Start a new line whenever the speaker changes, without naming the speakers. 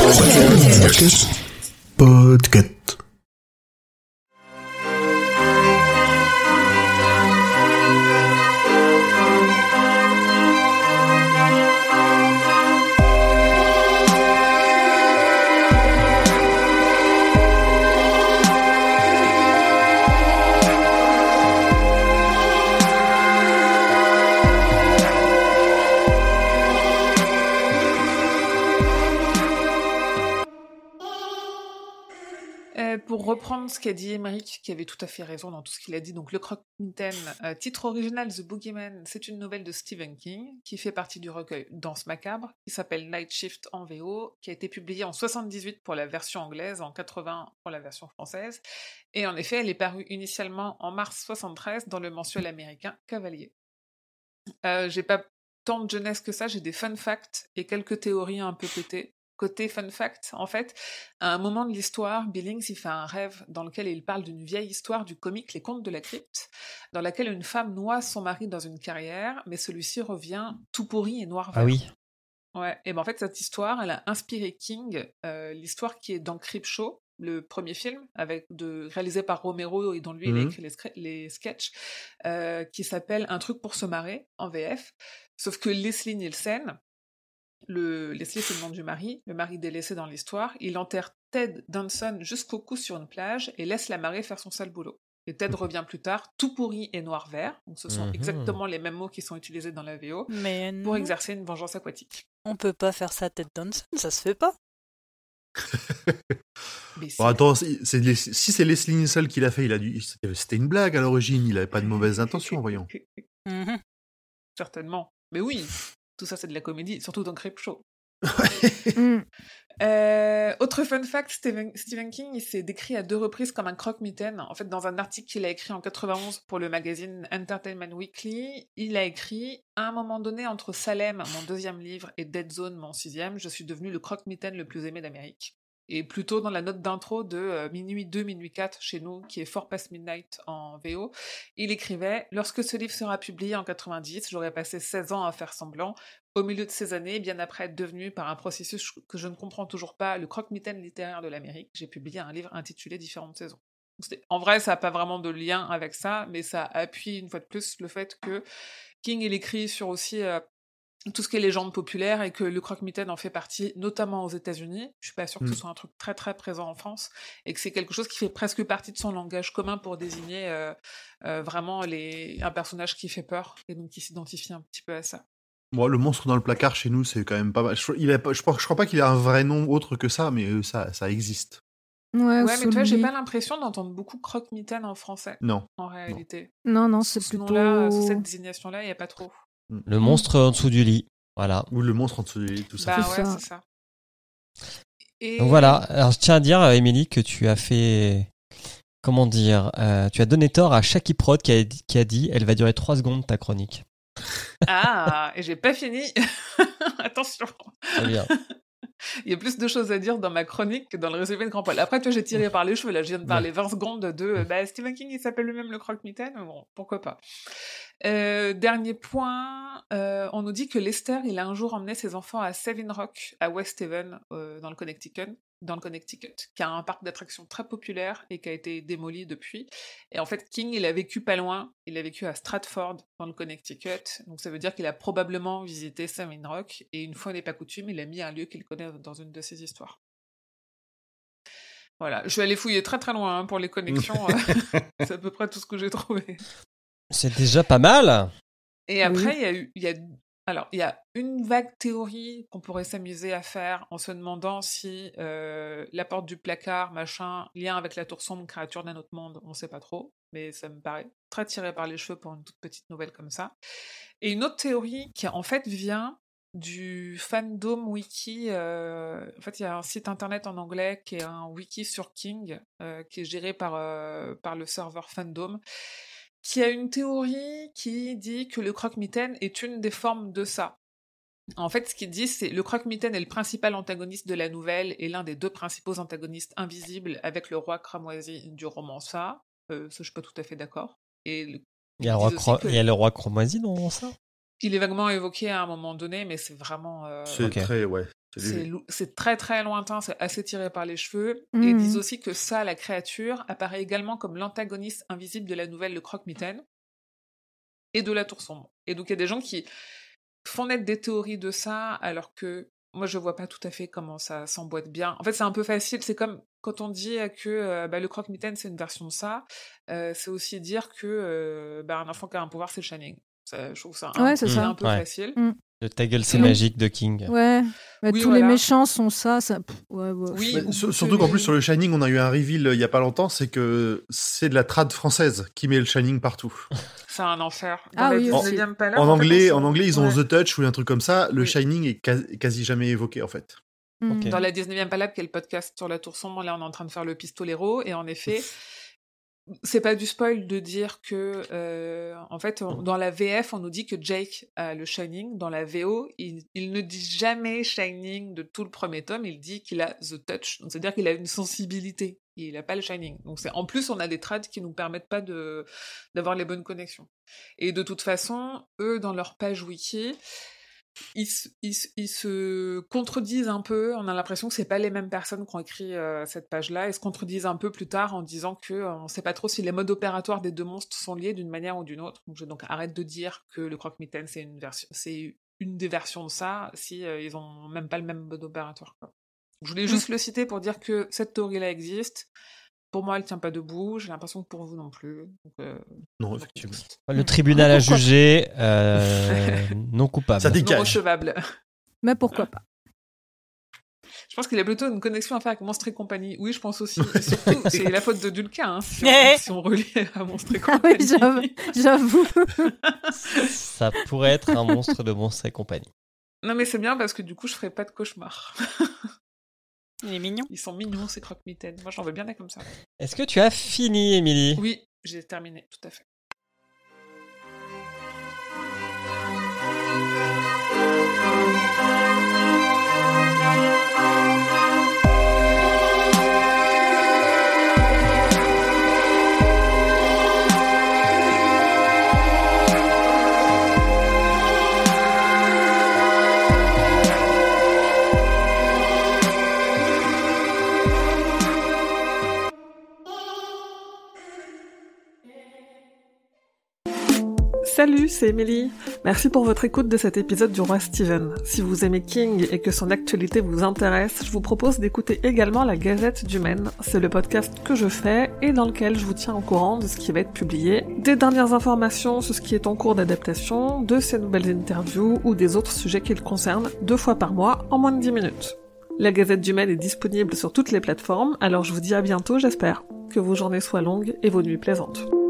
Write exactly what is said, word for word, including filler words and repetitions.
Podcast. Podcast.
Pour reprendre ce qu'a dit Émeric, qui avait tout à fait raison dans tout ce qu'il a dit, donc le Croque-Mitaine, euh, titre original The Boogeyman, c'est une nouvelle de Stephen King, qui fait partie du recueil Danse macabre, qui s'appelle Night Shift en V O, qui a été publiée en soixante-dix-huit pour la version anglaise, en quatre-vingts pour la version française, et en effet, elle est parue initialement en mars soixante-treize dans le mensuel américain Cavalier. Euh, j'ai pas tant de jeunesse que ça, j'ai des fun facts et quelques théories un peu pétées. Côté fun fact, en fait, à un moment de l'histoire, Billings il fait un rêve dans lequel il parle d'une vieille histoire du comique Les Contes de la Crypte, dans laquelle une femme noie son mari dans une carrière, mais celui-ci revient tout pourri et noir vert.
Ah oui.
Ouais, et ben en fait, cette histoire, elle a inspiré King, euh, l'histoire qui est dans Creepshow, le premier film, avec de, réalisé par Romero et dont lui, mmh. il a écrit les, les sketchs, euh, qui s'appelle Un truc pour se marrer, en V F. Sauf que Leslie Nielsen, Le... Leslie, c'est le nom du mari, le mari délaissé dans l'histoire. Il enterre Ted Danson jusqu'au cou sur une plage et laisse la marée faire son sale boulot. Et Ted revient plus tard, tout pourri et noir-vert. Donc ce sont mm-hmm. exactement les mêmes mots qui sont utilisés dans la V O
Mais
pour
non.
exercer une vengeance aquatique.
On peut pas faire ça, Ted Danson, ça se fait pas.
Mais bon, attends, c'est, c'est les... si c'est Leslie Nielsen qui l'a fait, il a dû... c'était une blague à l'origine, il avait pas de mauvaises intentions, voyons.
Mm-hmm.
Certainement. Mais oui. Tout ça, c'est de la comédie, surtout dans Creepshow.
mm.
euh, autre fun fact, Stephen, Stephen King, il s'est décrit à deux reprises comme un croque-mitaine. En fait, dans un article qu'il a écrit en quatre-vingt-onze pour le magazine Entertainment Weekly, il a écrit « À un moment donné, entre Salem, mon deuxième livre, et Dead Zone, mon sixième, je suis devenu le croque-mitaine le plus aimé d'Amérique. » Et plutôt dans la note d'intro de euh, Minuit deux, Minuit quatre chez nous, qui est Four Past Midnight en V O, il écrivait « Lorsque ce livre sera publié en quatre-vingt-dix, j'aurai passé seize ans à faire semblant. Au milieu de ces années, bien après être devenu, par un processus que je ne comprends toujours pas, le croque-mitaine littéraire de l'Amérique, j'ai publié un livre intitulé Différentes saisons. » En vrai, ça n'a pas vraiment de lien avec ça, mais ça appuie une fois de plus le fait que King, il écrit sur aussi... Euh, tout ce qui est légende populaire et que le croque-mitaine en fait partie, notamment aux États-Unis. Je suis pas sûre que mmh. ce soit un truc très très présent en France et que c'est quelque chose qui fait presque partie de son langage commun pour désigner euh, euh, vraiment les... un personnage qui fait peur et donc qui s'identifie un petit peu à ça.
Bon, le monstre dans le placard chez nous, c'est quand même pas mal. Je, il a, je, je crois pas qu'il ait un vrai nom autre que ça, mais ça, ça existe.
Ouais, ouais mais toi, j'ai pas l'impression d'entendre beaucoup croque-mitaine en français.
Non.
En réalité.
Non, non, c'est
ce
plutôt...
nom-là, sous cette désignation-là, il y a pas trop.
Le monstre en dessous du lit, voilà.
Ou le monstre en dessous du lit, tout ça.
Bah
c'est
ouais,
ça.
c'est ça. Et...
Donc voilà, alors je tiens à dire, Émilie, que tu as fait... Comment dire euh, tu as donné tort à Shaki Prod qui a, dit, qui a dit elle va durer trois secondes ta chronique.
Ah, et j'ai pas fini. Attention.
Très bien.
Il y a plus de choses à dire dans ma chronique que dans le résumé de Grand Poil. Après, toi, j'ai tiré par les cheveux. Là, je viens de parler vingt secondes de bah, Stephen King, il s'appelle lui-même le croque-mitaine. Bon, pourquoi pas. Euh, dernier point, euh, on nous dit que Lester, il a un jour emmené ses enfants à Savin Rock, à West Haven, euh, dans le Connecticut, dans le Connecticut, qui a un parc d'attractions très populaire et qui a été démoli depuis. Et en fait, King, il a vécu pas loin. Il a vécu à Stratford, dans le Connecticut. Donc ça veut dire qu'il a probablement visité Savin Rock. Et une fois n'est pas coutume, il a mis un lieu qu'il connaît dans une de ses histoires. Voilà, je vais aller fouiller très très loin hein, pour les connexions. C'est à peu près tout ce que j'ai trouvé.
C'est déjà pas mal.
Et après, il oui. y a eu... Y a... Alors, il y a une vague théorie qu'on pourrait s'amuser à faire en se demandant si euh, la porte du placard, machin, lien avec la tour sombre, créature d'un autre monde, on sait pas trop, mais ça me paraît très tiré par les cheveux pour une toute petite nouvelle comme ça. Et une autre théorie qui, en fait, vient du fandom wiki. Euh, en fait, il y a un site internet en anglais qui est un wiki sur King, euh, qui est géré par, euh, par le serveur fandom, qui a une théorie qui dit que le croque-mitaine est une des formes de ça. En fait, ce qu'il dit, c'est le croque-mitaine est le principal antagoniste de la nouvelle et l'un des deux principaux antagonistes invisibles avec le roi cramoisi du roman ça. Euh, ça, je suis pas tout à fait d'accord. Et le...
il, y a roi cro... que... il y a le roi cramoisi dans ça.
Il est vaguement évoqué à un moment donné, mais c'est vraiment... Euh,
C'est
Ok.
très, ouais. c'est
c'est,
léger.
lou- c'est très très lointain, c'est assez tiré par les cheveux.
Mhm.
Et ils disent aussi que ça, la créature, apparaît également comme l'antagoniste invisible de la nouvelle Le Croque-Mitaine et de La Tour Sombre. Et donc il y a des gens qui font naître des théories de ça, alors que moi je vois pas tout à fait comment ça s'emboîte bien. En fait, c'est un peu facile, c'est comme quand on dit que euh, bah, le croque-mitaine c'est une version de ça, euh, c'est aussi dire que euh, bah, un enfant qui a un pouvoir c'est le Shining. Ça, je trouve ça un,
Ouais, c'est
peu-
ça.
un peu
Ouais.
facile.
Le ta gueule, c'est
Sinon-
magique de King.
Ouais, bah,
Oui,
tous les
voilà.
méchants sont ça. ça... pff, ouais, ouais.
Oui,
Mais
ou
sur-
que
surtout qu'en
les-
plus sur le Shining, on a eu un reveal euh, il y a pas longtemps, c'est que c'est de la trad française qui met le Shining partout.
C'est un enfer. Dans
Ah
la
oui, aussi.
dix-neuvième Palais,
En
fait,
anglais,
on
en
s'en-
anglais, ils ont
ouais.
The Touch ou un truc comme ça. Le
Oui.
Shining est quasi, quasi jamais évoqué en fait.
Mm.
Ok.
Dans la dix-neuvième Palab, qui est le podcast sur la Tour Sombre, là on est en train de faire le Pistolero, et en effet, c'est pas du spoil de dire que, euh, en fait, on- dans la V F, on nous dit que Jake a le Shining. Dans la V O, il, il ne dit jamais Shining de tout le premier tome, il dit qu'il a The Touch. Donc c'est-à-dire qu'il a une sensibilité, il n'a pas le Shining. Donc c'est, en plus, on a des trades qui nous permettent pas de, d'avoir les bonnes connexions. Et de toute façon, eux, dans leur page wiki, ils, se- ils, se- ils se contredisent un peu. On a l'impression que c'est pas les mêmes personnes qui ont écrit euh, cette page-là. Ils se contredisent un peu plus tard en disant que euh, on sait pas trop si les modes opératoires des deux monstres sont liés d'une manière ou d'une autre. Donc, je, donc arrête de dire que le croque-mitaine c'est une version, c'est une des versions de ça si euh, ils ont même pas le même mode opératoire. Quoi. Je voulais juste le citer pour dire que cette théorie-là existe. Pour moi, elle tient pas debout. J'ai l'impression que pour vous non plus. Donc, euh,
Non,
donc,
effectivement.
Le tribunal a
Pourquoi
jugé euh, non coupable.
Ça
non
dégage.
recevable.
Mais pourquoi pas?
Je pense qu'il a plutôt une connexion à faire avec Monstre et compagnie. Oui, je pense aussi. Et surtout, c'est la faute de Dulca, hein, si,
Eh
on, si on relie à Monstre et
Ah oui,
compagnie.
j'avoue. J'avoue.
Ça pourrait être un monstre de monstre et compagnie.
Non, mais c'est bien parce que du coup, je ferai pas de cauchemar.
Il est mignon.
Ils sont mignons, ces croque-mitaines. Moi, j'en veux bien des comme ça.
Est-ce que tu as fini, Émilie?
Oui, j'ai terminé, tout à fait. Salut, c'est Émilie. Merci pour votre écoute de cet épisode du Roi Steven. Si vous aimez King et que son actualité vous intéresse, je vous propose d'écouter également la Gazette du Maine. C'est le podcast que je fais et dans lequel je vous tiens au courant de ce qui va être publié, des dernières informations sur ce qui est en cours d'adaptation, de ses nouvelles interviews ou des autres sujets qui le concernent, deux fois par mois en moins de dix minutes. La Gazette du Maine est disponible sur toutes les plateformes, alors je vous dis à bientôt, j'espère. Que vos journées soient longues et vos nuits plaisantes.